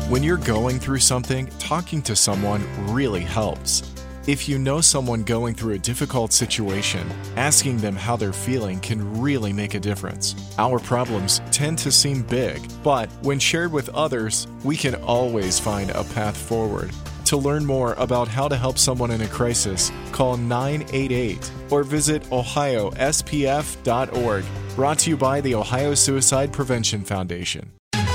When you're going through something, talking to someone really helps. If you know someone going through a difficult situation, asking them how they're feeling can really make a difference. Our problems tend to seem big, but when shared with others, we can always find a path forward. To learn more about how to help someone in a crisis, call 988 or visit ohiospf.org. Brought to you by the Ohio Suicide Prevention Foundation.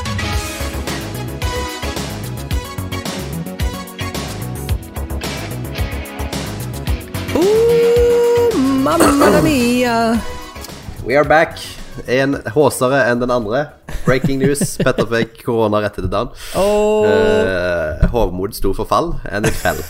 Mamma mia! We are back. En håsere enn den andre. Breaking news. Petter fikk korona rett etter dagen. Hovmod sto for fall. En et fell.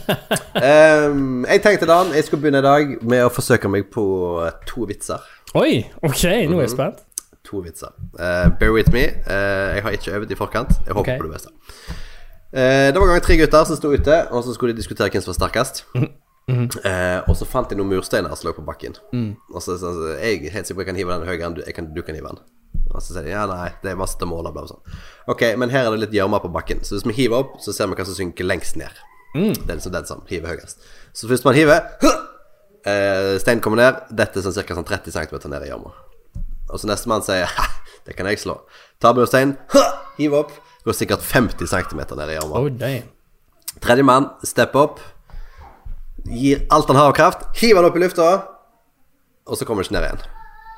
Jeg tenkte Dan, jeg skulle begynne i dag med å forsøke meg på 2 vitser. Oi, ok, nå er jeg spent. 2 vitser. Bear with me. Jeg har ikke øvet i forkant. Jeg håper på det beste. Det var en gang 3 gutter som stod ute, og så skulle de diskutere hvem som var sterkest. Og så fant jeg noen mursteiner som lå på bakken. Og så jeg er helt sikker på jeg kan hive den høyere enn du kan hive den. Og så sier de, ja nei, det er masse til måler, bla bla sånn. Ok, men her er det litt gjørma på bakken. Så hvis vi hiver opp, så ser vi hva som synker lengst ned. Det er liksom den som hiver høyest. Så hvis man hiver, steinen kommer ned. Dette er sånn cirka 30 cm ned i gjørma. Og så neste mann sier, det kan jeg slå. Ta mursteinen, hiv opp. Går sikkert 50 cm ned i gjørma. Oh, damn. Tredje mann, step opp. Gir alt han har av kraft. Hiver han opp i lufta. Og så kommer det ikke ned igjen.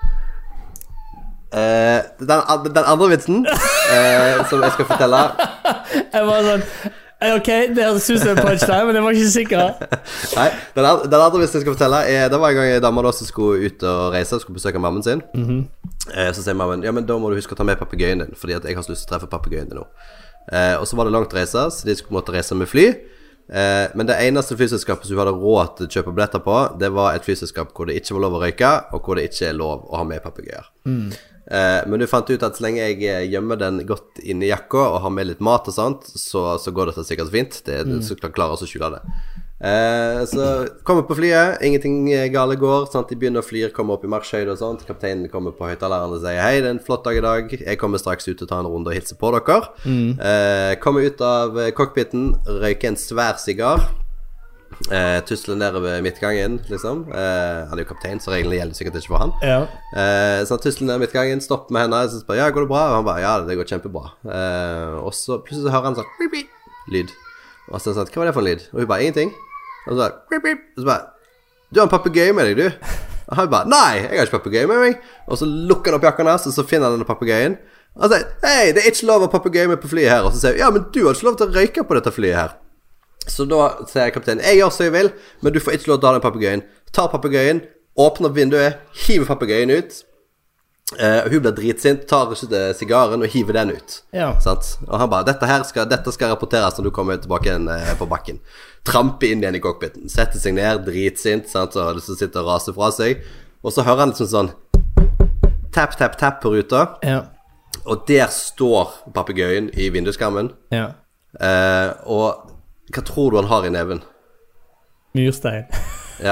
Den andre vitsen som jeg skal fortelle. Jeg var sånn, ok, det høres ut som en punchline, men jeg var ikke sikker. Nei, den andre vitsen jeg skal fortelle det var en gang en dame som skulle ut og reise, skulle besøke mammen sin. Så sier mammen, ja, men da må du huske å ta med papegøyen din, fordi at jeg har så lyst til å treffe papegøyen din nå. Og så var det langt reise, så de skulle måtte reise med fly. Men det eneste flyselskapet som hadde råd til å kjøpe billetter på, det var et flyselskap hvor det ikke var lov å røyke, og hvor det ikke er lov å ha med papegøyer. Men du fant ut at så lenge jeg gjemmer den godt inn i jakka og har med litt mat og sånt, så går det sikkert fint. Så klarer oss å skjule det. Så kommer på flyet, ingenting gale går, sant? De begynner å fly, kommer opp i marshøyde og sånt. Kapteinen kommer på høyttaleren og sier, hei, det er en flott dag i dag, jeg kommer straks ut og tar en runde og hilser på dere. Kommer ut av cockpiten, røyker en svær sigar, tusler ned ved midtgangen liksom. Han er jo kaptein, så reglene gjelder sikkert ikke for han. Så han tusler ned midtgangen, stopper med henne, så spør, ja, går det bra? Og han bare, ja, det går kjempebra. Og så plutselig så hører han sånn lyd. Og så sånn, hva var det for en lyd? Og hun bare, ingenting. Og så bare, du har en papegøye med deg, du. Og han bare, nei, jeg har ikke papegøye med meg. Og så lukker han opp jakken hans, og så finner han denne papegøyen. Og han sier, hei, det er ikke lov å papegøye med på flyet her. Og så sier ja, men du har ikke lov til å røyke på dette flyet her. Så da sier kapteinen, jeg gjør så jeg vil, men du får ikke lov til å ha den papegøyen. Ta papegøyen, åpner vinduet, hiver papegøyen ut. Hun blir dritsint, tar ikke sigaren og hiver den ut. Sant? Og han bare, dette skal rapporteres når du kommer tilbake igjen på bakken. Trampe inn igjen i cockpiten, sette seg ned, dritsint, sant? Og så sitter og raser fra seg. Og så hører han liksom sånn tapp, tapp, tapp på ruta. Og der står papegøyen i vinduskarmen. Og hva tror du han har i neven? Myrstein. Ja.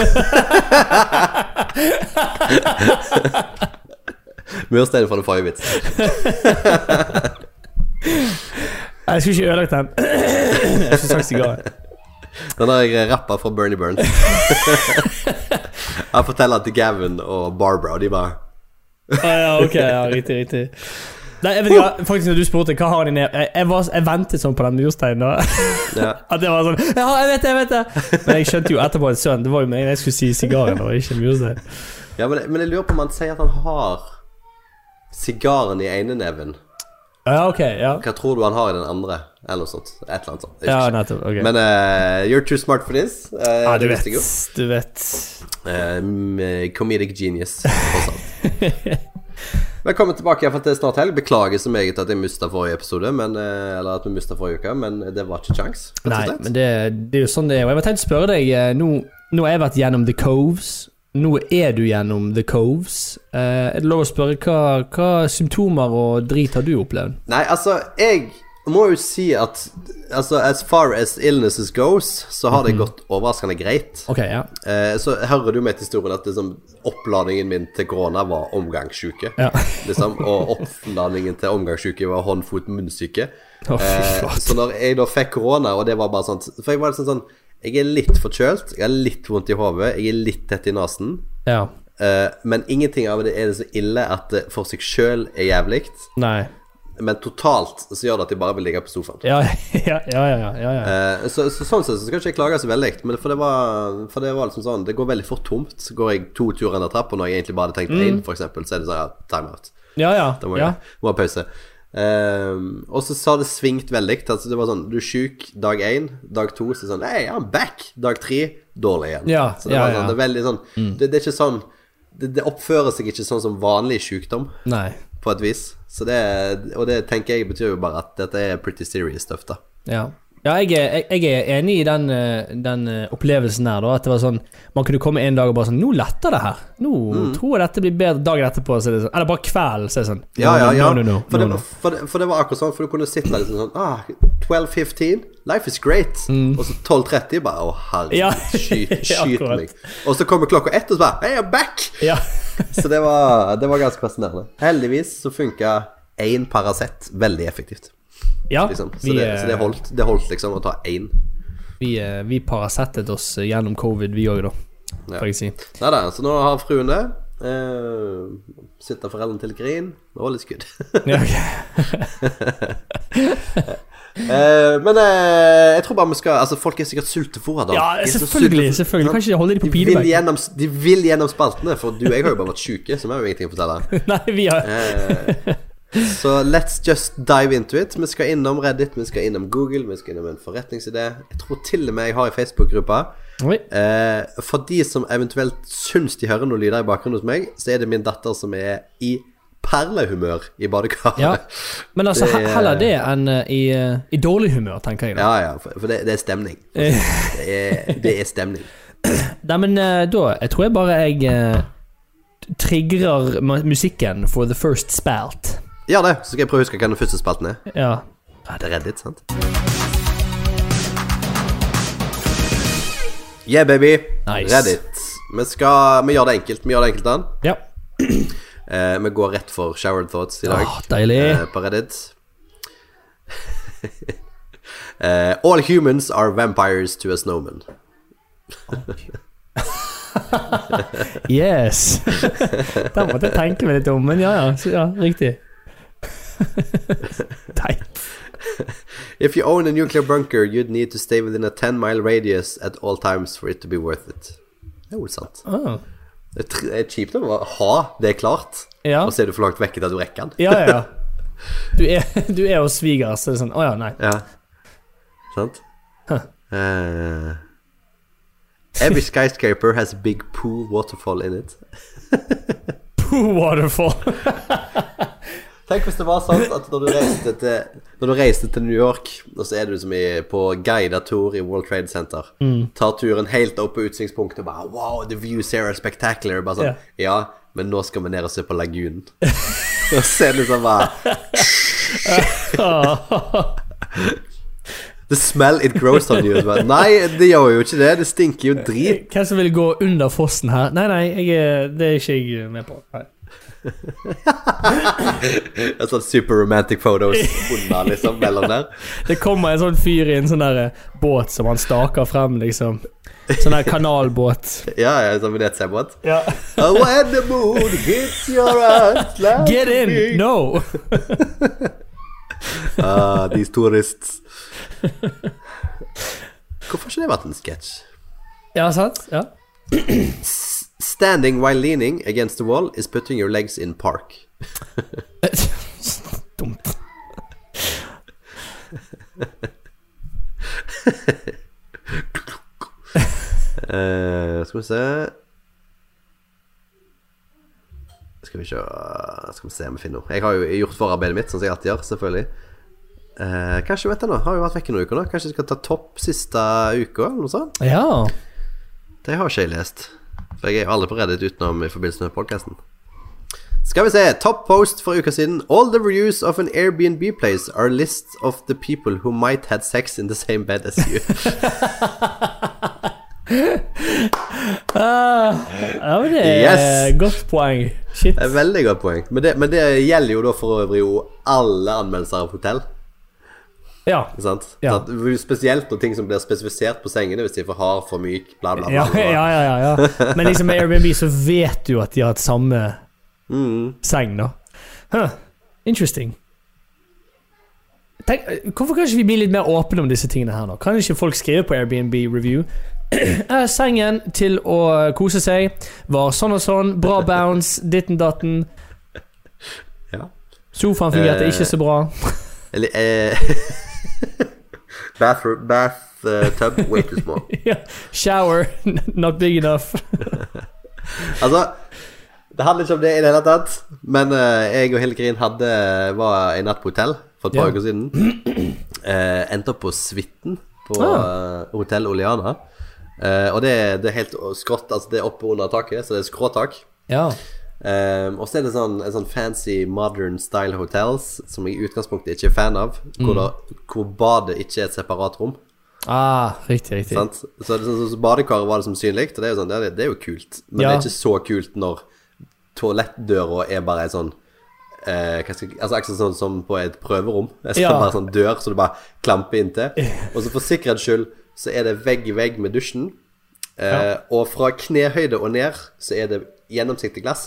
Mursteinen fra den forrige vits. Jeg skulle ikke ødelagt den. Jeg skulle sagt sigar. Den har jeg rappet fra Bernie Burns. Han forteller til Gavin og Barbara, og de bare ja, ok, ja, riktig. Nei, jeg vet ikke, faktisk når du spurte hva har han i ned, jeg ventet sånn på den mursteinen at det var sånn, ja, jeg vet det. Men jeg skjønte jo etterpå at sønn, det var jo meg jeg skulle si sigaren og ikke murstein. Ja, men jeg lurer på om han sier at han har sigaren i ene neven. Ja, ok, ja. Hva tror du han har i den andre? Eller noe sånt, et eller annet sånt. Ja, nettopp, ok. Men you're too smart for this. Ja, du vet. Comedic genius. Velkommen tilbake, jeg har fått det snart helg. Beklager så meget at jeg mistet forrige episode, eller at vi mistet forrige uke, men det var ikke sjans. Nei, men det er jo sånn det er. Og jeg var tenkt å spørre deg, nå har jeg vært gjennom The Coves. Nå er du gjennom The Coves. Er det lov å spørre hva symptomer og drit har du opplevd? Nei, altså, jeg må jo si at altså, as far as illnesses goes, så har det gått overraskende greit. Ok, ja. Så hører du med til historien at liksom, oppladningen min til korona var omgangssyke. Ja. Liksom, og oppladningen til omgangssyke var hånd-fot-munnsyke. Fy så når jeg da fikk korona, og det var bare sånn, for jeg var sånn, jeg er litt forkjølt, jeg har litt vondt i hodet, jeg er litt tett i nasen. Ja. Men ingenting av det er så ille at det for seg selv er jævligt. Nei. Men totalt så gjør det at de bare vil ligge på sofaen. Ja. Så sånn sett så skal ikke jeg klage så veldig. Men for det var liksom sånn, det går veldig fort tomt. Så går jeg 2 turer ned trappa når jeg egentlig bare hadde tenkt 1, for eksempel. Så er det sånn, ja, time out. Da må jeg ha pause. Og så har det svingt veldig. Altså det var sånn, du er syk dag 1, dag 2 så sånn, hey, I'm back. Dag 3, dårlig igjen. Så det var sånn, det er veldig sånn, det er ikke sånn, det oppfører seg ikke sånn som vanlig sykdom. Nei. På et vis. Så og det tenker jeg betyr jo bare at dette er pretty serious stuff da. Ja, jeg er enig i den opplevelsen her da, at det var sånn, man kunne komme en dag og bare sånn, nå letter det her, nå tror jeg dette blir bedre dagen etterpå, så det er sånn, eller bare kveld, så er det sånn, no. For det var akkurat sånn, for du kunne sitte der liksom sånn, 12:15, life is great, og så 12:30 bare, herregud, skyt meg, og så kommer klokka 1 og så bare, hey, I'm back! Så det var ganske fascinerende. Heldigvis så funket 1 Paracet veldig effektivt. Ja, liksom. Så det holdt liksom å ta 1. Vi Paracetet oss gjennom covid, vi også da, får jeg si. Neida, så nå har fruen det. Sitter foreldrene til grin og litt skudd. Ja, ok. Men jeg tror bare vi skal, altså folk er sikkert sultefòret da. Ja, selvfølgelig. Du kan ikke holde de på pinebenk. De vil gjennom spaltene, for jeg har jo bare vært syke, så vi har jo ingenting å fortelle. Nei, vi har så let's just dive into it. Vi skal innom Reddit, vi skal innom Google, vi skal innom en forretningsidé. Jeg tror til og med jeg har i Facebook-gruppa. For de som eventuelt syns de hører noe lyder i bakgrunnen hos meg, så er det min datter som er i perlehumør i badekaret. Ja, men altså heller det enn i dårlig humør, tenker jeg da. Ja, for det er stemning. Det er stemning. Nei, men da, jeg tror jeg bare trigger musikken for the first spalt. Ja det, så skal jeg prøve å huske hva den første spalten er. Ja. Det er Reddit, sant? Yeah, baby. Nice. Reddit. Vi gjør det enkelt. Dan. Ja. Vi går rett for showered thoughts i dag. Deilig. På Reddit. All humans are vampires to a snowman. Yes. Da måtte jeg tenke meg litt om, men ja, riktig. If you own a nuclear bunker, you'd need to stay within a 10-mile radius at all times for it to be worth it. Det er jo sant. Det er kjipt å ha det klart, og så er du for langt vekk til at du rekker den. Ja. Du er hos sviger, så det er sånn, nei. Ja, sant? Every skyscraper has a big pool waterfall in it. Pool waterfall. Tenk hvis det var sant at når du reiste til New York, og så er du som på guidet tur i World Trade Center, tar turen helt opp på utsiktspunktet og bare, wow, the views here are spectacular, bare sånn, ja, men nå skal vi ned og se på lagunen. Og så er det liksom bare the smell, it grows on you. Nei, det gjør jo ikke det, det stinker jo drit. Hvem som vil gå under fossen her? Nei, det er ikke jeg med på. Nei. En sånn super romantic photos under liksom mellom der. Det kommer en sånn fyr i en sånn der båt som han staker frem liksom. Sånn der kanalbåt. Ja, sånn Venezia-båt. Ja. When the moon hits your eyes like get in, no. These tourists. Hvorfor har ikke det vært en sketsj? Ja, sant? Ja. Standing while leaning against the wall is putting your legs in park. Dumt. Skal vi se om vi finner noe. Jeg har jo gjort forarbeidet mitt, som jeg alltid gjør, selvfølgelig. Kanskje, vet jeg nå, har jo vært vekk i noen uker nå. Kanskje jeg skal ta topp siste uka, eller noe sånt? Ja. Det har ikke jeg lest, for jeg er jo aldri på Reddit utenom i forbindelse med podcasten. Skal vi se, top post for uka siden. All the reviews of an Airbnb place are lists of the people who might had sex in the same bed as you. Ja, men det er godt poeng. Shit. Det er veldig godt poeng. Men det gjelder jo da for øvrig jo alle anmeldelser av hotell. Ja. Sant? Ja. Spesielt når ting som blir spesifisert på sengene, hvis de er for hard, for myk, bla bla bla. Ja. Men liksom med Airbnb så vet du at de har et samme seng da. Interesting. Tenk, hvorfor kan ikke vi bli litt mer åpne om disse tingene her nå? Kan ikke folk skrive på Airbnb review? Sengen til å kose seg var sånn og sånn, bra bounce, ditten datten. Ja. Sofaen fungerte ikke så bra. Eller bathtub way too small. Shower not big enough. Altså, det handler ikke om det i det hele tatt. Men jeg og Hillegrin var en natt på hotell for et par uker siden. Endte opp på Svitten på Hotel Oleana. Og det er helt skrått. Altså det er oppe under taket, så det er skråtak. Ja. Og så er det sånn fancy modern style hotels som jeg i utgangspunktet ikke er fan av, hvor badet ikke er et separat rom. Riktig. Sant? Så badekaret var det som synligt. Og det er jo sånn, det er jo kult. Men det er ikke så kult når toalettdøra er bare en sånn altså sånn som på et prøverom. Det er bare sånn dør så du bare klamper inn til. Og så for sikkerhets skyld så er det vegg i vegg med dusjen. Og fra knehøyde og ned så er det gjennomsiktig glass.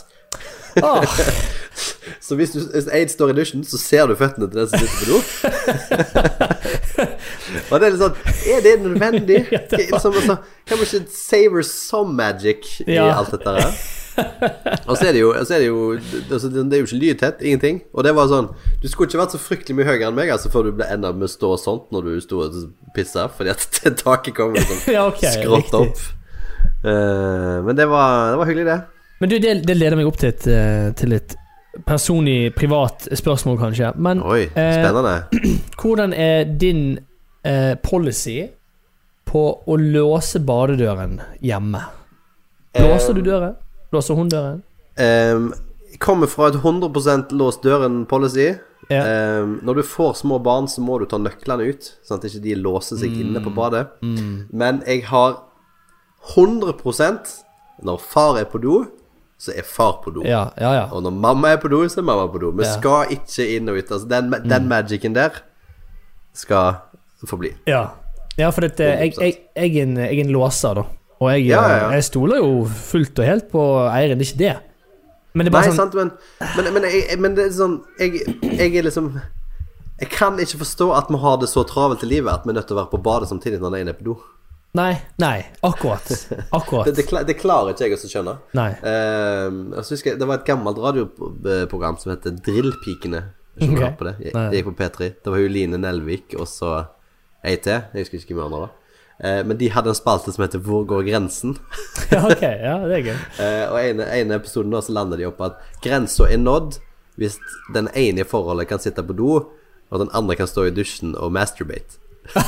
Så hvis Aid står i dusjen, så ser du føttene til den som sitter på do. Og det er litt sånn, er det nødvendig? Kan man ikke savor some magic i alt dette her? Og så er det jo ikke lydtett, ingenting. Og det var sånn, du skulle ikke vært så fryktelig mye høyere enn meg, altså, før du ble enda med å stå sånt når du stod og pisset, fordi at taket kom sånn skrått opp. Men det var hyggelig det. Men du, det leder meg opp til et personlig, privat spørsmål kanskje. Men, oi, spennende. Hvordan er din policy på å låse badedøren hjemme? Låser du døren? Låser hun døren? Kommer fra et 100% låst døren policy. Når du får små barn så må du ta nøklene ut, sånn at ikke de låser seg inne på badet. Men jeg har 100% når far er på do, så er far på do. Og når mamma er på do, så er mamma på do. Vi skal ikke inn og ut. Altså, den magicen der skal forbli. Ja, for jeg er en låser da. Og jeg stoler jo fullt og helt på eieren, det er ikke det. Men det er bare men det er sånn jeg er liksom jeg kan ikke forstå at vi har det så travelt i livet at vi er nødt til å være på badet samtidig når den er på do. Nei, akkurat. Det klarer ikke jeg å skjønne. Nei. Det var et gammelt radioprogram som heter Drillpikene. Jeg på det. Det gikk på P3. Det var jo Line Nelvik og så EIT. Jeg husker ikke hvem andre da. Men de hadde en spalte som heter Hvor går grensen? Det er gøy. Og en episode da så lander de opp at grensen er nådd hvis den ene i forholdet kan sitte på do og den andre kan stå i dusjen og masturbate.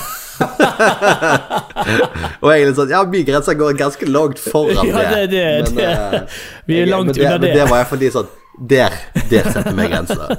Og egentlig sånn, min grense går ganske langt foran det. Vi er langt unna det. Men det var jeg fordi sånn der setter meg grenser.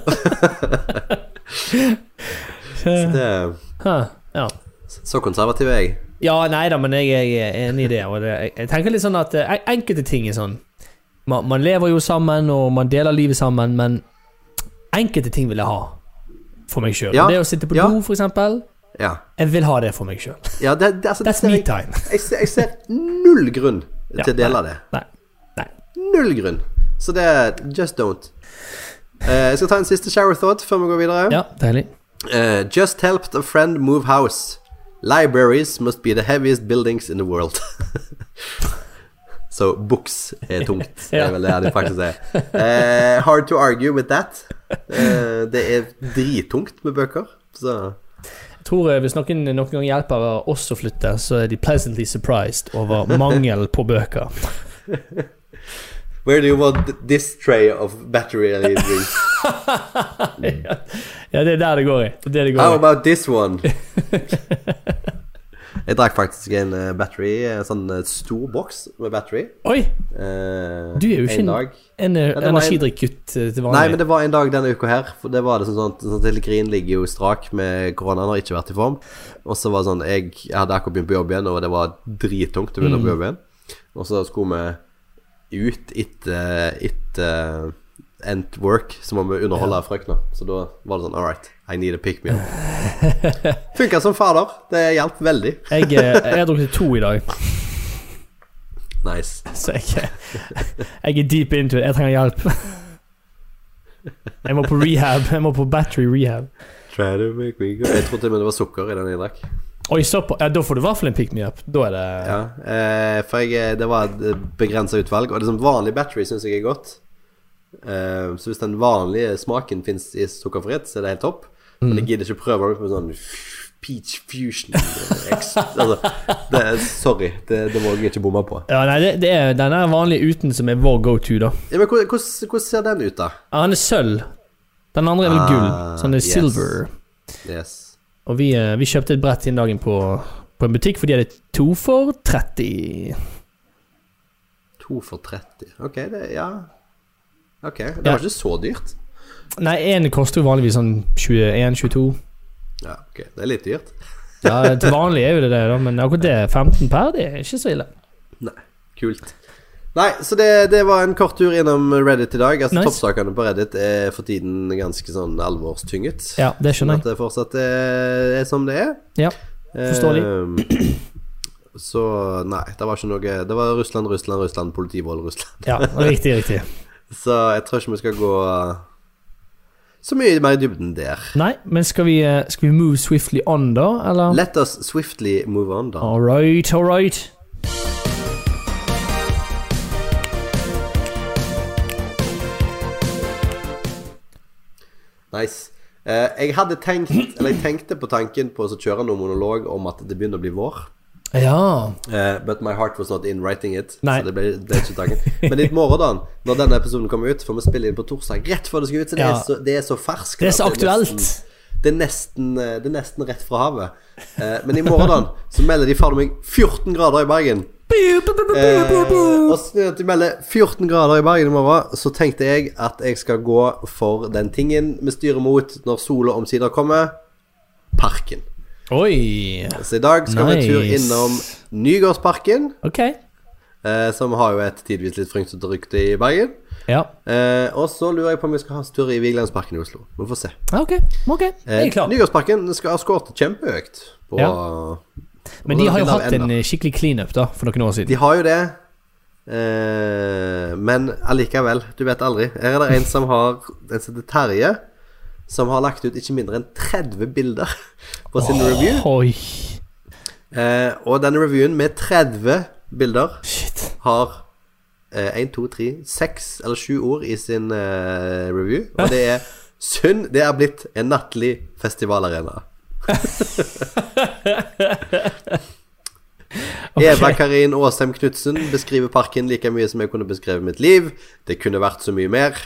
Så det så konservativ er jeg. Neida, men jeg er enig i det. Og jeg tenker litt sånn at enkelte ting er sånn man lever jo sammen og man deler livet sammen, men enkelte ting vil jeg ha for meg selv. Det å sitte på do for eksempel. Jeg vil ha det for meg selv. That's me time. Jeg ser null grunn til å dele det. Nei. Null grunn. Så det er just don't. Jeg skal ta en siste shower thought før vi går videre. Ja, deilig. Just helped a friend move house. Libraries must be the heaviest buildings in the world. Så books er tungt. Det er vel det de faktisk er. Hard to argue with that. Det er drittungt med bøker. Så jeg tror hvis noen gang hjelper oss å flytte, så er de pleasantly surprised over mangel på bøker. Where do you want this tray of battery drinks? Det er der det går i. How about this one? Jeg drakk faktisk en battery, en sånn stor boks med battery. Oi! Du er jo ikke en energidrikkgutt til vanlig. Nei, men det var en dag denne uka her. For det var det sånn Telegrin ligger jo strak med korona. Han har ikke vært i form. Og så var det sånn, jeg hadde akkurat begynt på jobb igjen, og det var drittungt å begynne på jobb igjen. Og så skulle vi ut etter end work, så må vi underholde frøkna. Så da var det sånn, all right, I need a pick me up. Funket som fader. Det hjalp veldig. Jeg har drukket 2 i dag. Nice. Så jeg er deep into it. Jeg trenger hjelp. Jeg må på rehab. Jeg må på battery rehab. Try to make me go. Jeg trodde det var sukker i den jeg drakk. Oi, stopp. Ja, da får du i hvert fall en pick me up. Da er det... Ja, for det var et begrenset utvalg. Og det som vanlig battery synes jeg er godt. Så hvis den vanlige smaken finnes i sukkerfritt, så er det helt topp. Men jeg gidder ikke prøve det med sånn peach fusion altså, sorry, det må jeg ikke bomme på. Ja, nei, den er vanlig uten som er vår go-to da. Ja, men hvordan ser den ut da? Ja, den er sølv. Den andre er vel gull. Sånn er silver. Yes. Og vi kjøpte et brett i en dagen på en butikk, fordi det er 2 for 30. 2 for 30. Ok, Ok, det var ikke så dyrt. Nei, en koster jo vanligvis sånn 21-22. Ja, ok, det er litt dyrt. Ja, til vanlig er jo det da, men akkurat det 15 per, det er ikke så ille. Nei, kult. Nei, så det var en kort tur innom Reddit i dag. Altså, nice. Toppsakene på Reddit er for tiden ganske sånn alvorstynget. Ja, det skjønner jeg. At det fortsatt er som det er. Ja, forståelig. Så, nei, det var ikke noe. Det var Russland, politivold, Russland. Ja, riktig. Så jeg tror ikke vi skal gå så mye mer i dybden der. Nei, men skal vi move swiftly on da, eller? Let us swiftly move on da. All right. Nice. Jeg tenkte på tanken på å kjøre noen monolog om at det begynner å bli vår. Ja. But my heart was not in writing it. Nei. Så det ble ikke tanken. Men i morgen da, når denne episoden kommer ut, får vi spille inn på torsdag rett før det skal ut. Så det er så ferskt. Det er så aktuelt. Det er nesten rett fra havet. Men i morgen da, så melder de fader meg 14 grader i Bergen. Og så de melder 14 grader i Bergen i morgen, så tenkte jeg at jeg skal gå for den tingen vi styrer mot når sola omsider kommer. Parken. Oi. Så i dag skal vi tur innom Nygårdsparken. Ok. Som har jo et tidvis litt fryktelig rykte i Bergen. Ja. Og så lurer jeg på om vi skal ha tur i Vigelandsparken i Oslo. Vi får se. Ok, jeg er klar. Nygårdsparken skal ha skåret kjempehøyt på, men de har jo hatt en skikkelig clean-up da, for noen år siden. De har jo det. Men allikevel, du vet aldri. Her er det en som heter Terje, som har lagt ut ikke mindre enn 30 bilder på sin review. Og denne reviewen med 30 bilder har 1, 2, 3, 6 eller 7 ord i sin review. Og det er synd det er blitt en nattlig festivalarena. Eva Karin Åsheim Knudsen beskriver parken like mye som jeg kunne beskrevet mitt liv. Det kunne vært så mye mer.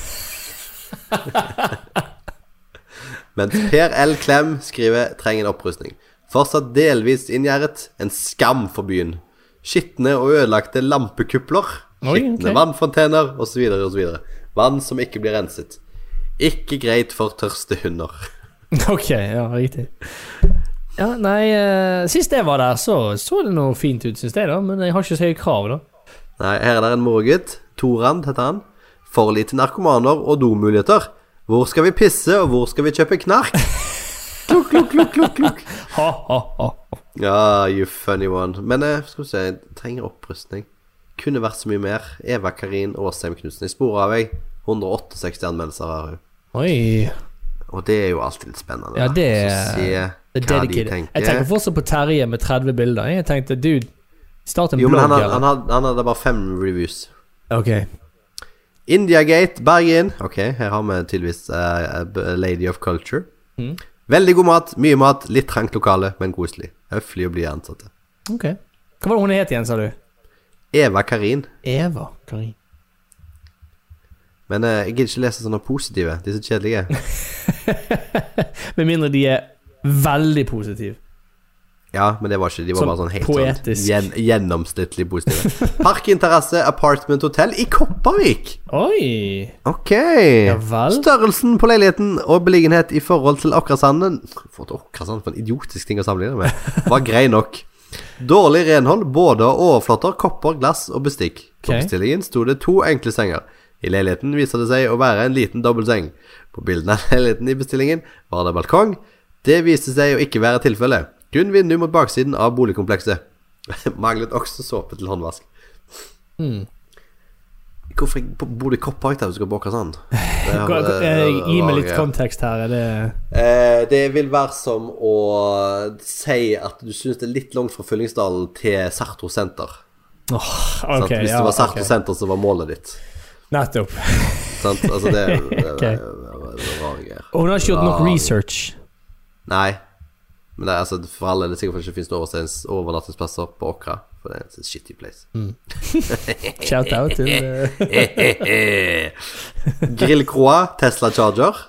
Mens Per L. Klem skriver trenger en opprustning. Fortsatt delvis inngjerdet. En skam for byen. Skittne og ødelagte lampekupler. Skittne vannfontener og så videre og så videre. Vann som ikke blir renset. Ikke greit for tørste hunder. Ok, ja, riktig. Ja, nei, sist jeg var der så det noe fint ut, synes jeg da. Men jeg har ikke så høye krav da. Nei, her er det en morgutt. Torand heter han. For lite narkomaner og domuligheter. Hvor skal vi pisse, og hvor skal vi kjøpe knark? Klukk, klukk, klukk, klukk, klukk. Ja, you funny one. Men skal vi se, jeg trenger opprustning. Kunne vært så mye mer. Eva Karin Åsheim Knudsen. I sporet av jeg 168 anmeldelser her. Oi. Og det er jo alltid litt spennende. Ja, det er så se hva de tenker. Jeg tenker fortsatt på Terje med 30 bilder. Jeg tenkte, dude, start en blogg. Jo, men han hadde bare 5 reviews. Ok. Indiagate, Bergen. Ok, her har vi tydeligvis Lady of Culture. Veldig god mat, mye mat, litt trangt lokale, men koselig. Høflig å bli ansatte. Ok. Hva var det hun het igjen, sa du? Eva Karin. Eva Karin. Men jeg gidder ikke lese sånne positive. De er så kjedelige. Med mindre de er veldig positive. Ja, men det var ikke. De var bare sånn helt poetisk. sånn gjennomsnittlig positive. Parken Terrasse Apartment Hotel i Kopervik. Oi. Ok. Ja vel. Størrelsen på leiligheten og beliggenhet i forhold til Åkrasanden for en idiotisk ting å sammenligne med var grei nok. Dårlig renhold, både overflater, kopper, glass og bestikk. På bestillingen sto det 2 enkle senger. I leiligheten viser det seg å være en liten dobbeltseng. På bildene av leiligheten i bestillingen var det balkong. Det viste seg å ikke være tilfellet. Kun vindu mot baksiden av boligkomplekset. Manglet også såpe til håndvask. Hvorfor bodde i Kopervik der du skal bake sånn? Gi meg litt kontekst her. Det vil være som å si at du synes det er litt langt fra Fyllingsdalen til Sartor Senter. Okay, hvis det var Sartor Senter, så var målet ditt. Nettopp. Altså det okay. Rare greier. Og hun har ikke gjort nok research. Nei. Men det er altså for alle, det er sikkert for det ikke finnes overnattingsplasser på Åkra. For det er en shitty place. Shout out til Grill Croix Tesla Charger.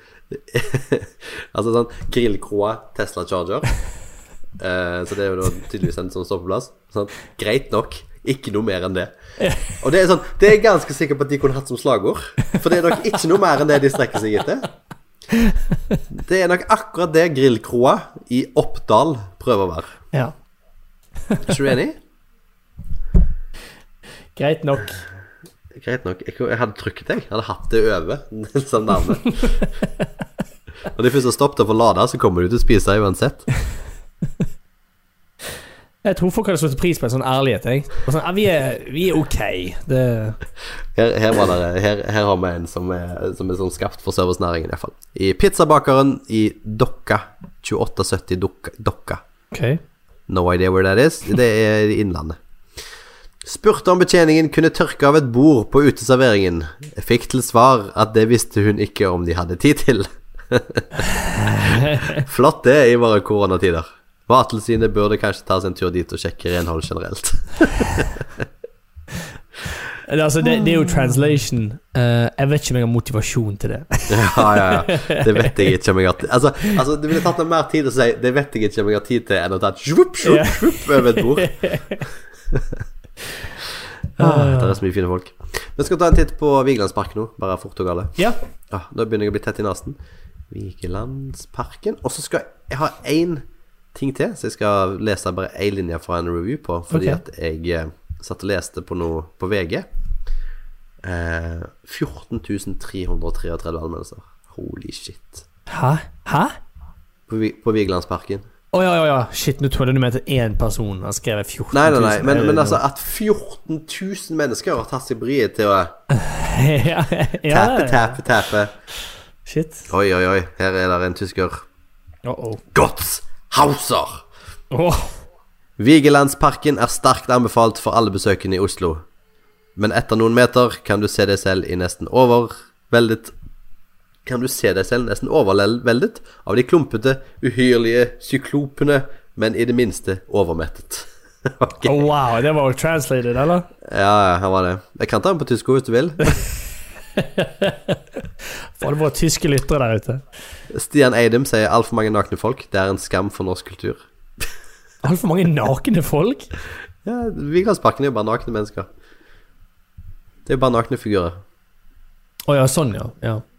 Altså sånn Grill Croix Tesla Charger. Så det er jo da tydeligvis en sånn stoppeplass sånn. Greit nok, ikke noe mer enn det. Og det er sånn, det er ganske sikker på at de kunne hatt som slagord. For det er nok ikke noe mer enn det de strekker seg etter. Det er nok akkurat det Grill Croix i Oppdal prøver å være. Ja. Er du enig? Greit nok. Jeg hadde trykket deg. Jeg hadde hatt det over sånn nærme. Og det første stopp til å få lada, så kommer du til å spise uansett. Jeg tror folk hadde slått pris på en sånn ærlighet. Sånn, vi er ok. Her har vi en som er sånn skapt for servicenæringen i hvert fall. I pizzabakeren i Dokka 2870 Dokka. Okay. No idea where that is. Det er i Innlandet. Spurte om betjeningen kunne tørke av et bord på uteserveringen. Jeg fikk til svar at det visste hun ikke om de hadde tid til. Flott det i våre koronatider. Mattilsynet burde kanskje ta seg en tur dit og sjekke renhold generelt. Altså, det er jo translation. Jeg vet ikke om jeg har motivasjon til det. Ja. Det vet jeg ikke om jeg har tid. Altså, det ville tatt meg mer tid å si det vet jeg ikke om jeg har tid til enn å ta et svupp over et bord. Det er så mye fine folk. Vi skal ta en titt på Vigelandsparken nå. Bare fort og gale. Ja. Nå begynner jeg å bli tett i nasten. Vigelandsparken. Og så skal jeg ha en ting til, så jeg skal lese bare en linje fra en review på, fordi at jeg satt og leste på noe på VG. 14.333 anmeldelser. Holy shit. Hæ? På Vigelandsparken. Ja. Shit, nå tror jeg du mente én person har skrevet 14 000. Nei, men altså at 14 000 mennesker har tatt seg bryet til å tappe. Shit. Oi. Her er det en tysker. Gottshauser. Vigelandsparken er sterkt anbefalt for alle besøkende i Oslo. Men etter noen meter kan du se deg selv nesten overveldet av de klumpete, uhyrlige syklopene, men i det minste overmettet. Okay. Wow, det var jo translated, eller? Ja, her var det. Jeg kan ta den på tysk hvis du vil. For det var tyske lyttere der ute. Stian Eidem sier alt for mange nakne folk. Det er en skam for norsk kultur. Alt for mange nakne folk? Ja, Vigelandsparken er jo bare nakne mennesker. Det er jo bare nakne figurer. Ja, sånn ja.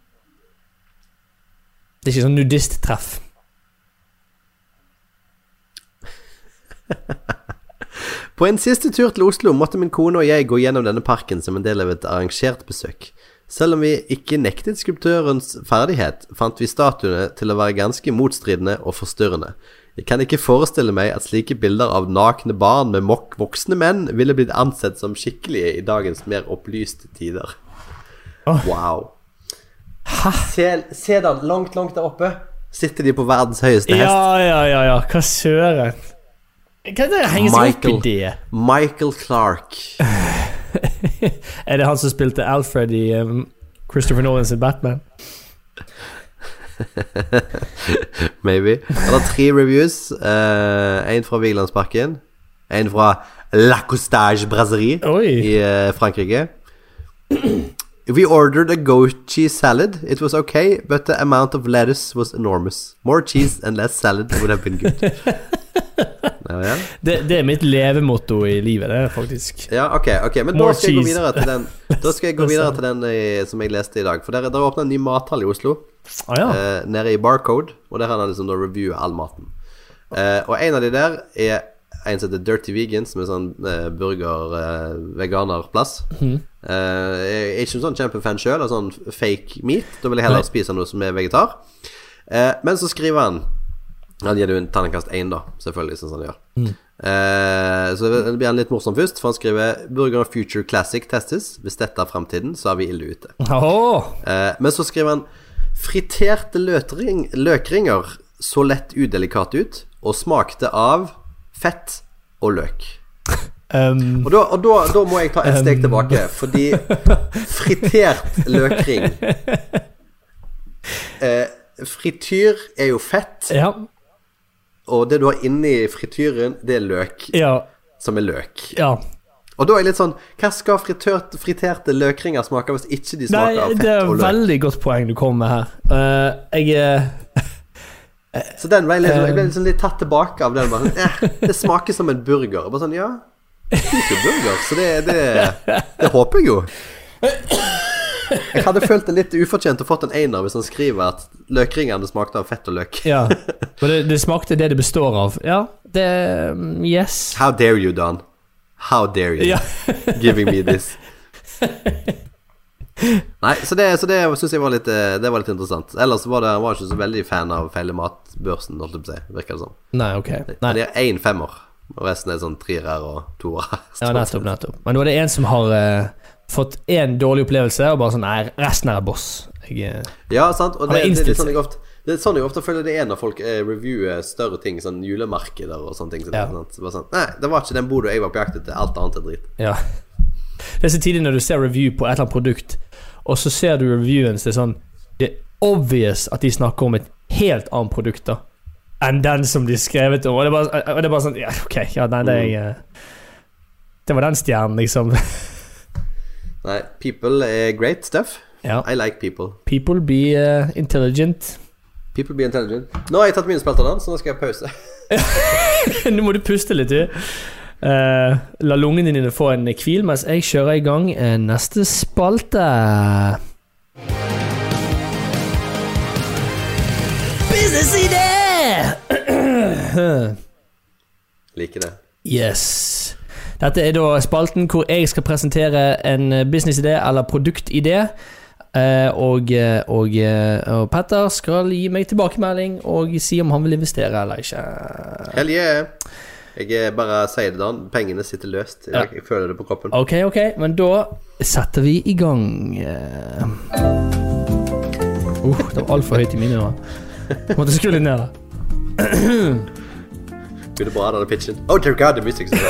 Det er ikke sånn nudist-treff. På en siste tur til Oslo måtte min kone og jeg gå gjennom denne parken som en del av et arrangert besøk. Selv om vi ikke nektet skulptørens ferdighet, fant vi statuene til å være ganske motstridende og forstyrrende. Jeg kan ikke forestille meg at slike bilder av nakne barn med voksne menn ville blitt ansett som skikkelige i dagens mer opplyste tider. Wow. Se da, langt der oppe sitter de på verdens høyeste hest. Ja, hva søren. Hva er det henger seg opp i det? Michael Clark. Er det han som spilte Alfred i Christopher Nolans Batman? Maybe. Det er 3 reviews. En fra Vigelandsparken, en fra La Costage Brasserie i Frankrike. We ordered a goat cheese salad. It was okay, but the amount of lettuce was enormous. More cheese and less salad would have been good. Det mitt levemotto i livet, det faktisk. Ja, ok, men da skal jeg gå videre til den. Da skal jeg gå videre til den som jeg leste i dag. For der åpnet en ny mathall i Oslo, nede i Barcode. Og der har han liksom reviewet all maten. Og en av de der en som heter Dirty Vegan, som sånn burger-veganerplass. Ikke en sånn kjempefan selv, og sånn fake meat. Da vil jeg heller spise noe som vegetar. Men så skriver han gir du en terningkast 1 da, selvfølgelig, sånn som han gjør. Så det blir han litt morsom først, for han skriver Burger Future Classic testes. Hvis dette fremtiden, så vi ille ute. Men så skriver han friterte løkringer så lett udelikat ut, og smakte av fett og løk. Og da må jeg ta et steg tilbake, fordi fritert løkring frityr jo fett. Ja. Og det du har inne i frityren, det løk. Ja. Som løk. Ja. Og da litt sånn, hva skal friterte løkringer smake hvis ikke de smaker av fett og løk? Det et veldig godt poeng du kom med her. Så den ble jeg ble liksom litt tatt tilbake av den. Det smaker som en burger. Bare sånn, ja, det ikke burger, så det håper jeg jo. Jeg hadde følt det litt ufortjent og fått en 1 hvis han skriver at løkringene smakte av fett og løk. Ja, og det smakte det består av. Ja, det, yes. How dare you, Don? How dare you giving me this? Nei, så det synes jeg var litt interessant. Ellers var han ikke så veldig fan av feile matbørsen, holdt jeg på å si, virker det som. Nei, ok. Nei. Det 1 5-er, og resten sånn 3-er og 2-er. Ja, nettopp. Men nå det en som har fått en dårlig opplevelse, og bare sånn, nei, resten boss. Ja, sant, og det er sånn jeg ofte føler det når folk reviewer større ting, sånn julemarkeder og sånne ting. Så bare sånn, nei, det var ikke den boden jeg var på jakt etter, alt annet dritt. Ja. Det så tidlig når du ser review på et eller annet produkt, og så ser du reviewen, så sånn, det obvious at de snakker om et helt annet produkt da, enn den som de skrevet om, og det er bare sånn, ja, ok, ja, nei, det var den stjernen, liksom. Nei, people great stuff. Ja. I like people. People be intelligent. People be intelligent. Nå har jeg tatt min spalte da, så nå skal jeg pause. Nå må du puste litt, du. La lungene dine få en hvil mens jeg kjører i gang neste spalte. Businessidé! Liker det. Yes. Dette da spalten hvor jeg skal presentere en businessidé eller produktidé, og Petter skal gi meg tilbakemelding og si om han vil investere eller ikke. Hell yeah. Jeg bare sier det da, pengene sitter løst. Jeg føler det på kroppen. Ok, men da setter vi i gang. Det var alt for høyt i mine ører. Måtte skru litt ned da. Blir det bra da, pitchen? Oh dear god, det er musikk.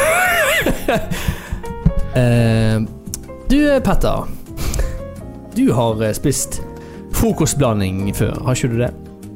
Du, Petter, du har spist frokostblanding før, har ikke du det?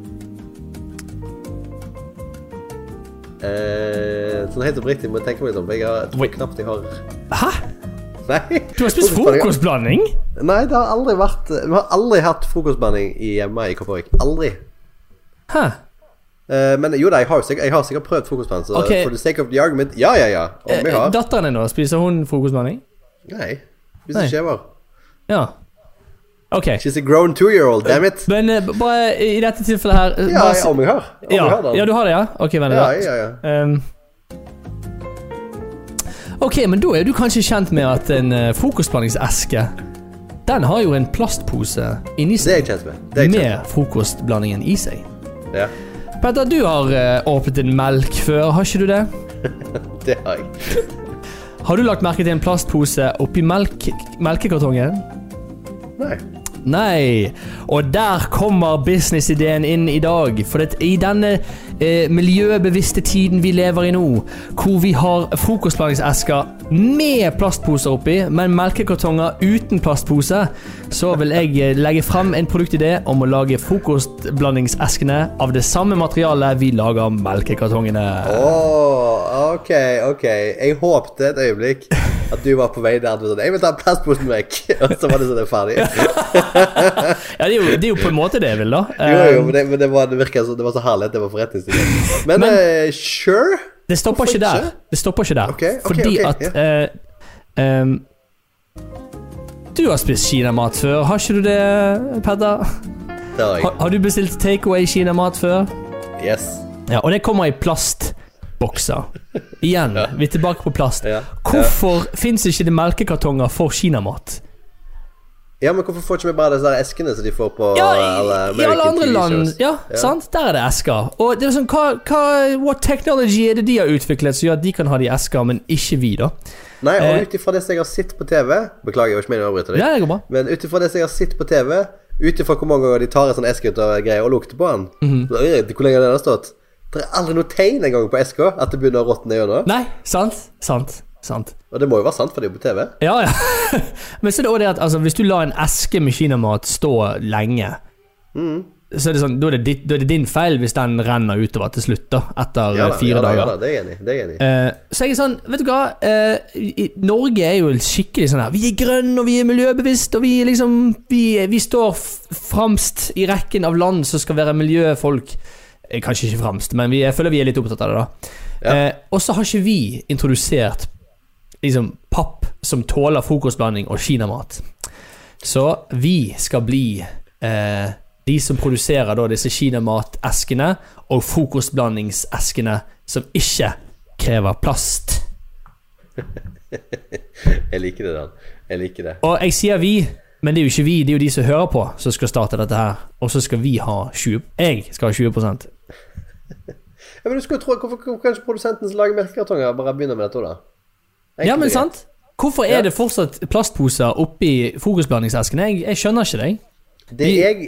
Sånn helt oppriktig må jeg tenke meg litt om. Jeg tror knapt jeg har. Hæ? Nei. Du har spist frokostblanding? Nei, det har aldri vært. Vi har aldri hatt frokostblanding hjemme i Kopervik. Aldri. Hæ? Men jo da, jeg har sikkert prøvd frokostblanding. Så for the sake of the argument, ja. Om vi har. Datteren din nå, spiser hun frokostblanding? Nei, spiser skjever. Ja. Ok. She's a grown 2-year-old, damn it. Men bare i dette tilfellet her om jeg har. Ja, du har det, ja. Ok, veldig rart. Ja. Ok, men da du kanskje kjent med at en frokostblandingseske, den har jo en plastpose inni seg. Det er jeg kjent med. Med frokostblandingen i seg. Ja. Petter, du har åpnet en melk før, har ikke du det? Det har jeg. Har du lagt merke til en plastpose oppi melkekartongen? Nei, og der kommer businessideen inn i dag. For i denne miljøbevisste tiden vi lever i nå, hvor vi har frokostblandingsesker med plastposer oppi, men melkekartonger uten plastpose, så vil jeg legge frem en produktidé om å lage frokostblandingseskene av det samme materialet vi lager melkekartongene. Ok. Jeg håpte et øyeblikk at du var på vei der. Jeg vil ta plastposen vekk. Og så var det sånn det er ferdig. Ja, det er jo på en måte det jeg vil da. Jo, men det virker så, det var så herlig at det var forretningstid. Men sure. Det stopper ikke der. Det stopper ikke der. Fordi at du har spist kinamat før. Har ikke du det, Petter? Det har jeg. Har du bestilt takeaway kinamat før? Yes. Ja, og det kommer i plastbokser. Igjen, vi er tilbake på plast. Hvorfor finnes ikke det melkekartonger for kinamat? Ja, men hvorfor får ikke vi bare disse eskene som de får på i alle andre land? Ja, sant? Der er det esker. Og det er sånn, what technology er det de har utviklet som gjør at de kan ha de esker, men ikke vi da? Nei, og utifra det som jeg har sett på TV, beklager, jeg var ikke meningen å avbryte deg. Ja, det går bra. Men utifra det som jeg har sett på TV, utifra hvor mange ganger de tar en sånn eske ut av greier og lukter på den, hvor lenge den har stått? Det er aldri noe tegn en gang på eska at det begynner å råtne gjennom. Nei, sant. Og det må jo være sant, for det er jo på TV. Ja. Men så er det også det at altså, hvis du lar en eske med kinamat stå lenge, så er det sånn, da er det din feil hvis den renner utover til slutt da, etter 4 dager. Ja, det er jeg enig. Så jeg er sånn, vet du hva, Norge er jo skikkelig sånn her, vi er grønn og vi er miljøbevisst, og vi er liksom, vi står fremst i rekken av land som skal være miljøfolk. Kanskje ikke fremst, men jeg føler vi er litt opptatt av det da. Og så har ikke vi introdusert liksom papp som tåler frokostblanding og kinamat. Så vi skal bli de som produserer da disse kinamat-eskene og frokostblandingseskene som ikke krever plast. Jeg liker det, Dan. Jeg liker det. Og jeg sier vi, men det er jo ikke vi, det er jo de som hører på som skal starte dette her. Og så skal vi ha 20%. Jeg skal ha 20%. Ja, men du skulle tro, hvorfor kan ikke produsenten som lager melkekartonger bare begynne med dette da? Ja, men sant? Hvorfor er det fortsatt plastposer oppi frokostblandingsesken? Jeg skjønner ikke deg. Det jeg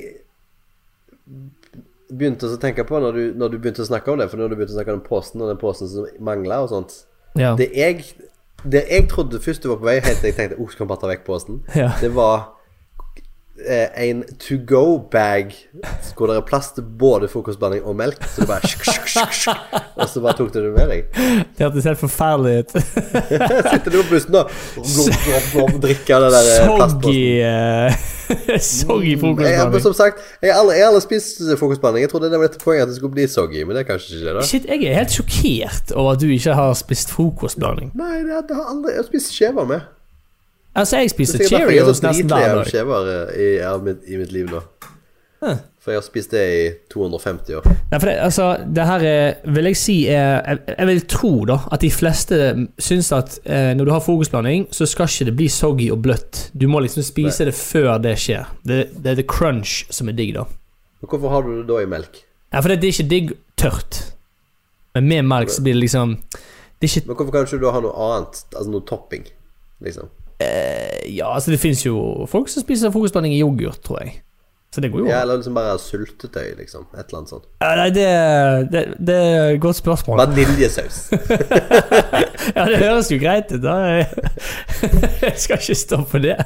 begynte å tenke på når du begynte å snakke om det, for når du begynte å snakke om posten og den posten som mangler og sånt, det jeg trodde først du var på vei, helt til jeg tenkte, skal man bare ta vekk posten? Det var en to-go-bag hvor det er plass til både frokostblanding og melk, så det bare og så bare tok du det med deg. Det hørtes helt forferdelig ut. Sitter du på bussen og drikker den der plastposten. Soggy frokostblanding. Som sagt, jeg har aldri spist frokostblanding. Jeg trodde det var dette poenget at det skulle bli soggy, men det er kanskje ikke det da. Shit, jeg er helt sjokkert over at du ikke har spist frokostblanding. Nei, det har aldri. Jeg har spist skjever med. Altså, jeg spiser Cheerios nesten hver dag. Jeg har i mitt liv nå. For jeg har spist det i 250 år. Nei, for det, altså, det her vil jeg si jeg vil tro da at de fleste synes at når du har frokostblanding så skal ikke det bli soggy og bløtt. Du må liksom spise det før det skjer. Det er the crunch som er digg da. Men hvorfor har du det da i melk? Ja, for det er ikke digg tørt. Men med melk så blir det liksom det ikke... Men hvorfor kan du ikke da ha noe annet? Altså noe topping liksom? Ja, altså det finnes jo folk som spiser frokostblanding i yoghurt, tror jeg. Så det går jo. Ja, eller liksom bare sultetøy, liksom. Et eller annet sånt. Nei, det er et godt spørsmål. Vaniljesaus. Ja, det høres jo greit ut da. Jeg skal ikke stå på det.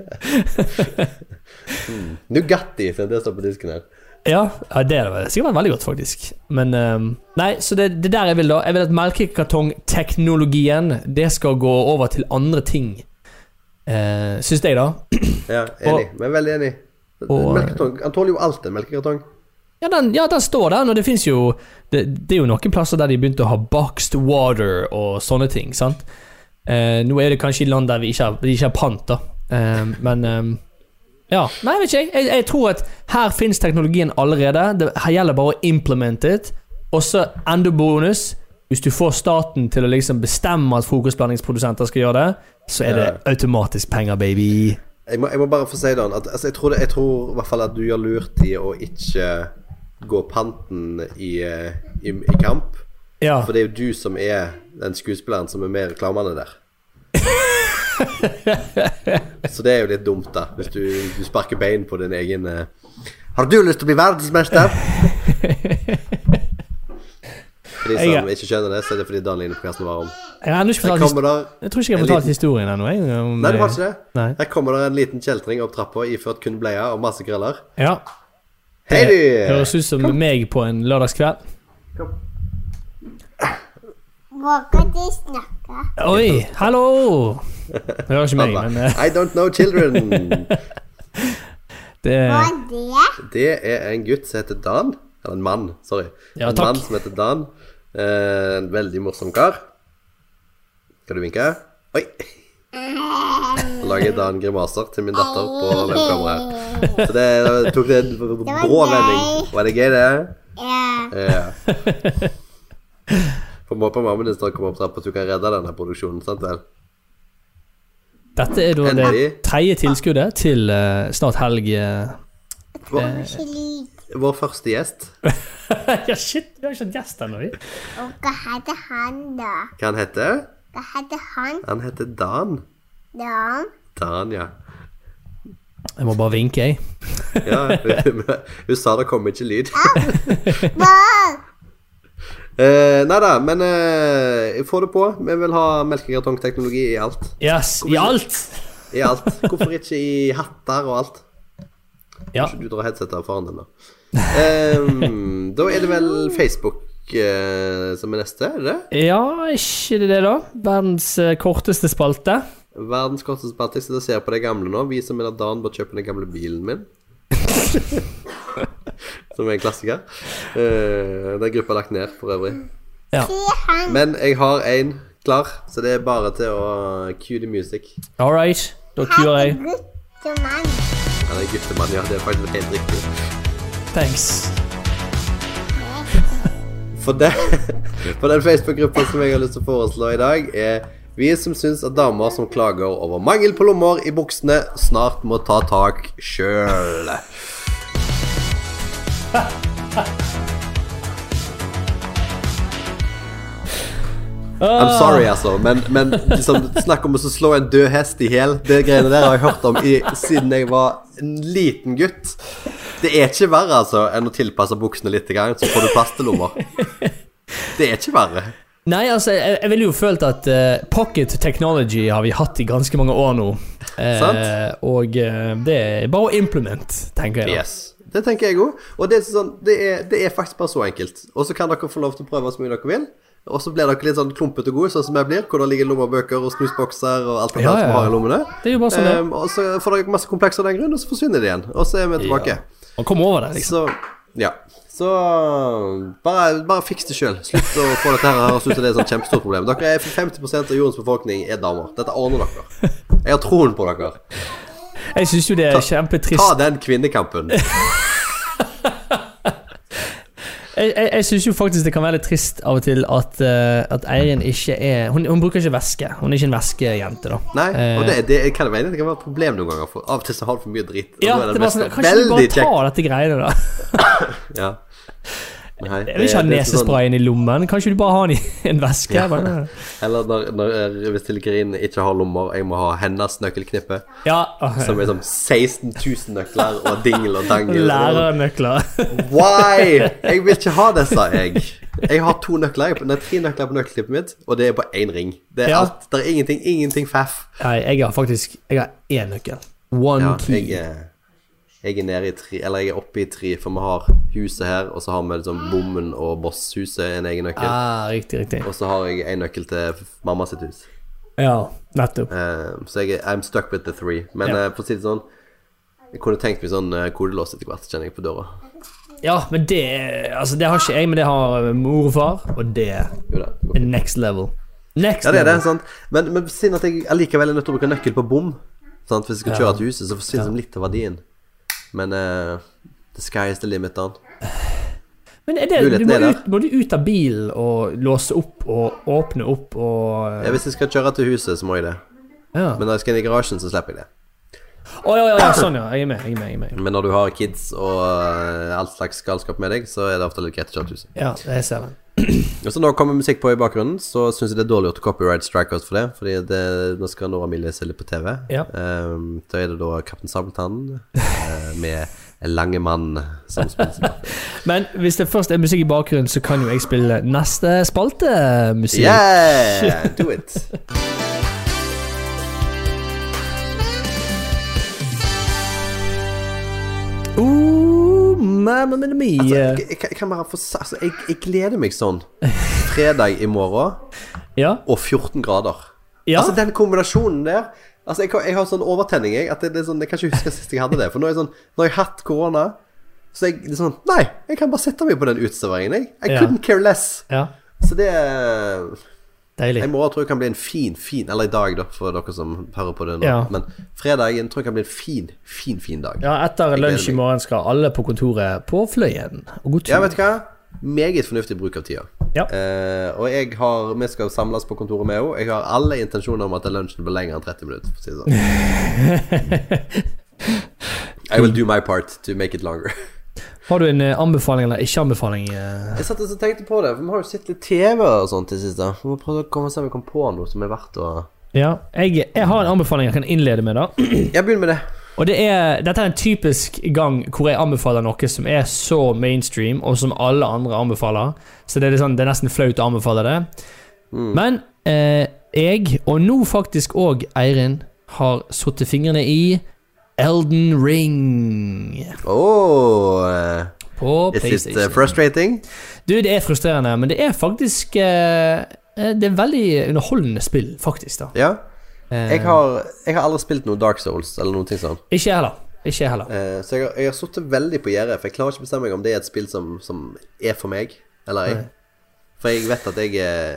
Nugatti, det står på disken her. Ja, det er sikkert veldig godt faktisk. Men, nei, så det der jeg vil da. Jeg vil at melkekartongteknologien, det skal gå over til andre ting. Synes jeg da. Ja, enig, men veldig enig. Melkekartong, han tåler jo alt en melkekartong. Ja, den står der. Og det finnes jo det er jo noen plasser der de begynte å ha boxed water og sånne ting, sant? Nå er det kanskje i land der vi ikke har pant da. Men ja, nei, vet ikke jeg tror at her finnes teknologien allerede. Her gjelder bare å implemente det. Og så enda bonus, hvis du får staten til å liksom bestemme at frokostblandingsprodusenter skal gjøre det, så er det automatisk penger, baby. Jeg må bare få si det, at altså, jeg tror i hvert fall at du gjør lurt i å ikke gå panten i kamp. Ja. For det er jo du som er den skuespilleren som er med i reklamene der. Så det er jo litt dumt da, hvis du sparker bein på din egen Har du lyst til å bli verdensmester? For de som ikke skjønner det, så er det fordi Dan Line på kassen var om. Jeg tror ikke jeg har fortalt historien ennå. Nei, det var ikke det. Nei. Her kommer det en liten kjeltring opp trappa, iført kun bleier og masse griller. Ja. Hei du! Det høres ut som meg på en lørdagskveld. Kom. Hva kan du snakke? Oi, hallo! Det hører ikke meg, men I don't know children. Hva er det? Det er en gutt som heter Dan. Eller en mann, sorry. Ja, en mann som heter Dan. En veldig morsom kar. Skal du vinke? Oi! Jeg lager Dan grimaser til min datter på webkameraet. Så det tok det en brå vending. Var det gøy, det? Ja. For må på mammen din kommer opp at du kan redde denne produksjonen, sant vel? Dette er da det 3. tilskuddet til snart helg. Vår første gjest. Ja, shit, vi har ikke hatt gjest ennå. Og hva heter han da? Hva han heter? Hva heter han? Han heter Dan. Dan, ja. Jeg må bare vinke, jeg. Ja, hun sa det kom ikke lyd. Hva? Neida, men få det på. Vi vil ha melkekartongteknologi i alt. Yes, i alt. I alt. Hvorfor ikke i hatter og alt? Ja. Kanskje du drar headsetet av faren din da. Da er det vel Facebook som er neste, er det det? Ja, ikke det da. Verdens korteste spalte. Verdens korteste spalte. Jeg sitter og ser på det gamle nå. Vi som vil at Dan bør kjøpe den gamle bilen min. Som er en klassiker. Den gruppa er lagt ned for øvrig. Ja. Men jeg har en klar, så det er bare til å cue the music. Alright, da cuer jeg. Guttemann. Ja, det er guttemann, ja. Det er faktisk helt riktig. Thanks. For den Facebook-gruppa som jeg har lyst til å foreslå i dag, er vi som synes at damer som klager over mangel på lommer i buksene snart må ta tak selv. I'm sorry, altså, men liksom, snakk om å slå en død hest i hel. Det greiene der har jeg hørt om siden jeg var en liten gutt. Det er ikke verre, altså, enn å tilpasse buksene litt i gang, så får du plass til lommer. Det er ikke verre. Nei, altså, jeg ville jo følt at pocket technology har vi hatt i ganske mange år nå. Og det er bare å implement, tenker jeg. Yes, det tenker jeg også. Og det er, sånn, det er faktisk bare så enkelt. Og så kan dere få lov til å prøve så mye dere vil. Og så blir dere litt sånn klumpet og gode, sånn som jeg blir, hvor det ligger lommebøker og snusbokser og alt det der som har i lommene. Det er jo bare sånn det. Og så får dere masse komplekser av den grunn, og så forsvinner det igjen. Og så er vi tilbake. Og kom over det, liksom. Så bare fiks det selv. Slutt å få dette her og slutt det er et sånn kjempestort problem. Dere er 50% av jordens befolkning er damer. Dette ordner dere. Jeg har troen på dere. Jeg synes jo det er kjempetrist. Ta den kvinnekampen. Jeg synes jo faktisk det kan være litt trist av og til at Eirin ikke er hun bruker ikke væske. Hun er ikke en væskejente da. Nei, og det kan jeg mene. Det kan være et problem noen ganger, for av og til så har du for mye dritt. Ja, det var sånn, kanskje du bare tar dette greiene da. Ja. Nei, jeg vil ikke ha nesesprayen i lommen. Kanskje du bare har den i en væske. Ja. Eller hvis Tilkerin ikke har lommer, jeg må ha hennes nøkkelknippe. Ja. Som er sånn 16 000 nøkler og dingel og dangel. Lærernøkler. Why? Jeg vil ikke ha disse, jeg har 3 nøkler på nøkkelklippet mitt, og det er på 1 ring. Det er alt, det er ingenting faff. Nei, jeg har 1 nøkkel. One key. Jeg er nede i 3, eller jeg er oppe i 3, for vi har huset her, og så har vi liksom Bommen og Boss-huset, en egen nøkkel. Riktig. Og så har jeg en nøkkel til mamma sitt hus. Ja, nettopp. Så I'm stuck with the 3. Men for å si det sånn, jeg kunne tenkt meg sånn kodelås etter hvert, kjenner jeg på døra. Ja, men det har ikke jeg, men det har mor og far, og det er next level. Ja, det er det, sant. Men siden at jeg allikevel er nødt til å bruke nøkkel på bom, sant? Hvis jeg skal kjøre til huset, så forsvinner litt av verdien. Men the sky is the limit, Dan. Men må du ut av bilen og låse opp og åpne opp og Ja, hvis jeg skal kjøre til huset, så må jeg det. Men når jeg skal inn i garasjen, så slipper jeg det. Ja, sånn ja, jeg er med. Men når du har kids og alt slags galskap med deg, så er det ofte litt greit å kjøre til huset. Ja, jeg ser det. Og så når det kommer musikk på i bakgrunnen, så synes jeg det er dårlig å ta copyright strike for det. Fordi nå skal Nora Emilie se litt på TV. Da er det da Kaptein Sabeltann med Lange Mann som spiller. Men hvis det først er musikk i bakgrunnen, så kan jo jeg spille neste spalte musikk. Yeah, do it. Mamma mia. Jeg gleder meg sånn. Fredag i morgen og 14 grader. Altså den kombinasjonen der. Altså jeg har sånn overtenning at det er sånn, jeg kan ikke huske sist jeg hadde det. For nå er sånn, når jeg har hatt korona, så det er sånn, nei, jeg kan bare sette meg på den utserveringen. I couldn't care less. Så det Deilig. Jeg tror det kan bli en fin, eller i dag da, for dere som hører på det nå. Ja. Men fredagen tror jeg kan bli en fin dag. Ja, etter lunsj i morgen skal alle på kontoret på Fløyen. Og god tur. Ja, vet du hva? Meget fornuftig bruk av tida. Ja. Og vi skal samles på kontoret med henne. Jeg har alle intensjoner om at lunsjen blir lenger enn 30 minutter, for å si det sånn. I will do my part to make it longer. Har du en anbefaling eller ikke anbefaling? Jeg satt og tenkte på det, for vi har jo sett litt TV og sånt til siste. Vi må prøve å komme og se om vi kan på noe som er verdt å... Ja, jeg har en anbefaling jeg kan innlede med da. Jeg begynner med det. Og dette er en typisk gang hvor jeg anbefaler noe som er så mainstream, og som alle andre anbefaler. Så det er nesten flaut å anbefale det. Men jeg, og nå faktisk også Eirin, har satt fingrene i Elden Ring. På PlayStation. Is it frustrating? Du, det er frustrerende, men det er faktisk det er veldig underholdende spill, faktisk da. Ja. Jeg har aldri spilt noe Dark Souls eller noen ting sånn. Ikke jeg heller. Så jeg har suttet veldig på gjerdet, for jeg klarer ikke å bestemme meg om det er et spill som er for meg, eller ei. For jeg vet at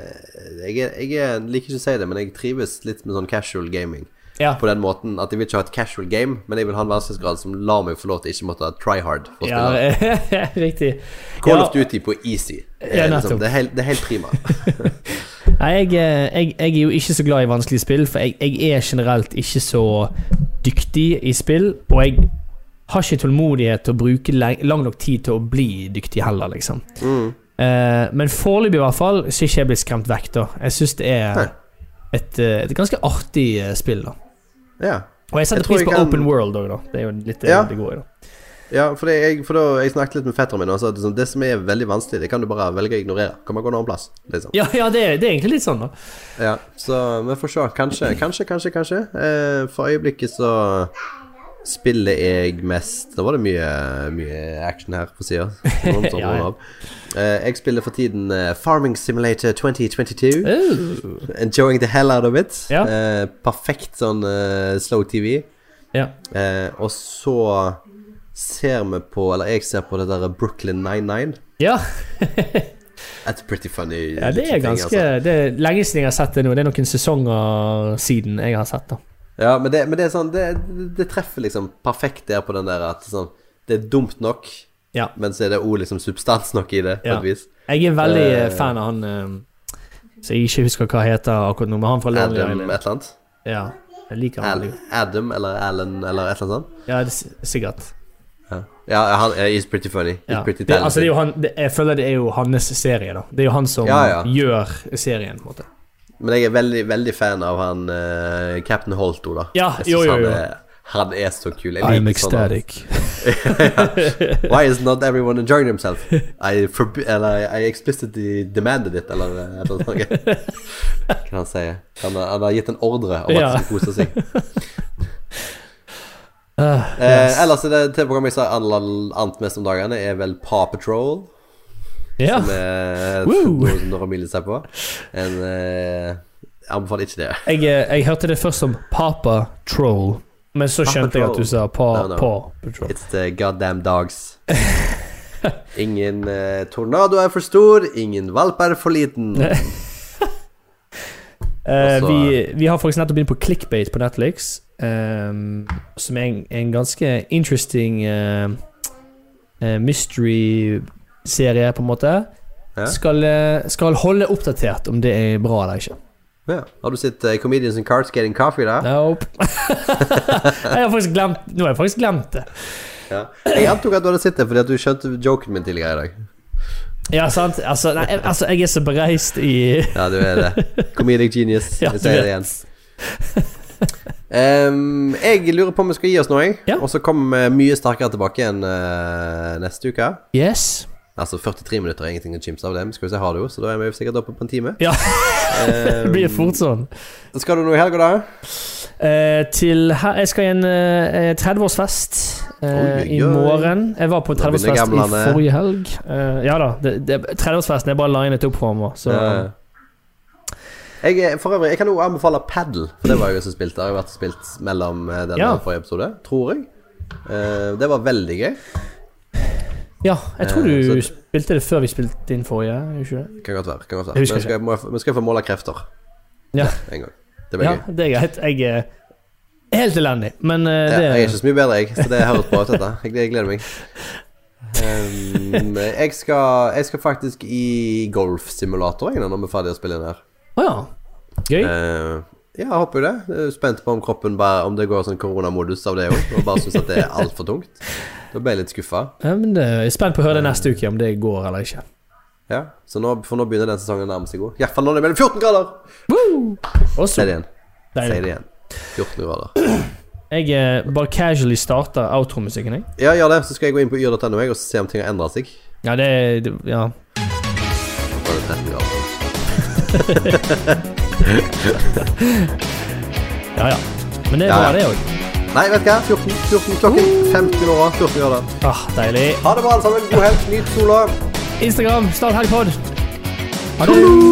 jeg liker ikke å si det, men jeg trives litt med sånn casual gaming. Ja. På den måten at jeg vil ikke ha et casual game, men jeg vil ha en vanskelighetsgrad som lar meg få lov til ikke måtte try hard for å spille. Ja, riktig. Call of Duty på easy. Ja, det er helt prima. Nei, jeg er jo ikke så glad i vanskelige spill, for jeg er generelt ikke så dyktig i spill, og jeg har ikke tålmodighet til å bruke lang nok tid til å bli dyktig heller, liksom. Men foreløpig i hvert fall så er ikke jeg blitt skremt vekk da. Jeg synes det er et ganske artig spill da. Ja. Og jeg setter pris på open world også, da. Det er jo litt det går i da. Ja, for jeg snakket litt med fetteren min, og sa at det som er veldig vanskelig, det kan du bare velge å ignorere. Kan man gå en annen plass, liksom. Ja, det er egentlig litt sånn da. Ja, så vi får se. Kanskje. For øyeblikket så spiller jeg mest. Nå var det mye action her på siden. Jeg spiller for tiden Farming Simulator 2022. Enjoying the hell out of it. Perfekt sånn slow TV. Og så ser vi på, eller jeg ser på det der Brooklyn Nine-Nine. Ja. That's pretty funny. Ja, det er ganske ting, altså. Det er lenge siden jeg har sett det nå. Det er noen sesonger siden jeg har sett det. Ja, men det er sånn, det treffer liksom perfekt der på den der at sånn, det er dumt nok, men så er det også liksom substans nok i det, på et vis. Jeg er veldig fan av han, så jeg ikke husker hva heter akkurat nå, men han fra Lonely Island. Adam et eller annet? Ja, jeg liker han. Adam eller Alan eller et eller annet sånt? Ja, det er sikkert. Ja, han is pretty funny. He's pretty talented. Altså, det er jo han, jeg føler det er jo hans serie da. Det er jo han som gjør serien på en måte. Men jeg er veldig, veldig fan av han Captain Holto da. Ja, jo. Han er så kul. I'm ecstatic. Why is not everyone enjoying themselves? I explicitly demanded it, eller noe sånt. Kan han si. Han har gitt en ordre om at han skal kose seg. Ellers er det TV-programmet jeg sa annet mest om dagene er vel Paw Patrol. Som er noe som dere vil se på. Jeg anbefaler ikke det. Jeg hørte det først som Papa Troll, men så skjønte jeg at du sa Paw Patrol. It's the goddamn dogs. Ingen tornado er for stor, ingen valp er for liten. Vi har faktisk nettopp begynt på Clickbait på Netflix, som er en ganske interesting mystery-serie på en måte. Skal holde oppdatert om det er bra eller ikke. Har du sett Comedians in Cars Getting Coffee da? Nope. Nå har jeg faktisk glemt det. Jeg antok at du hadde sett det fordi at du skjønte joken min tidligere i dag. Ja, sant. Altså, jeg er så bereist i Ja, du er det. Comedic genius. Jeg sier det igjen. Jeg lurer på om vi skal gi oss nå, og så kommer vi mye sterkere tilbake igjen neste uke. Yes. Altså 43 minutter er ingenting å chimse av det. Men skal vi se, har du jo, så da er vi sikkert oppe på en time. Ja, det blir fort sånn. Skal du noe i helga da? Jeg skal i en 30-årsfest i morgen. Jeg var på 30-årsfest i forrige helg. Ja da, 30-årsfesten er bare linet opp for meg, så... For øvrig, jeg kan jo anbefale paddle, for det var jeg jo som spilte. Jeg har vært og spilt mellom denne forrige episode, tror jeg. Det var veldig gøy. Ja, jeg tror du spilte det før vi spilte inn forrige, ikke det? Kan godt være. Jeg husker Men vi skal få måle krefter. Ja. En gang. Det blir Ja, gøy. det er greit. Jeg er helt elendig, men det Jeg er ikke så mye bedre, jeg. Så det høres bra ut, dette. Jeg gleder meg. Jeg skal faktisk i golfsimulator når vi er ferdig å spille inn her. Åja, gøy. Ja, jeg håper jo det. Jeg er spent på om kroppen bare om det går sånn koronamodus av det også, og bare synes at det er alt for tungt. Da ble jeg litt skuffet. Ja, men jeg er spent på å høre det neste uke, om det går eller ikke. Ja, så nå begynner den sesongen nærmere seg god. I hvert fall når det er mellom 14 grader. Også. Si det igjen. Deilig. Si det igjen. 14 grader. Jeg bare casually starter outro-musikken, jeg. Ja, gjør det. Så skal jeg gå inn på yr.no og se om ting har endret seg. Ja, ja. Da er det 13 grader. Ja. Men det er bra, det også. Nei, vet du hva? 14 klokken 15 år, 14 grader. Deilig. Ha det bra alle sammen. God helg. Nyt sola. Instagram, start helgpod. Ha det.